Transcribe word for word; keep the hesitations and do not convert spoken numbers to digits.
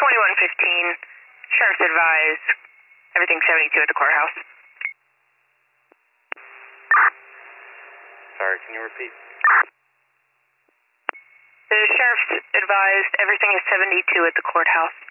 twenty-one fifteen, sheriff's advised, everything seventy-two at the courthouse. Sorry, can you repeat? The sheriff's advised, everything is seventy-two at the courthouse.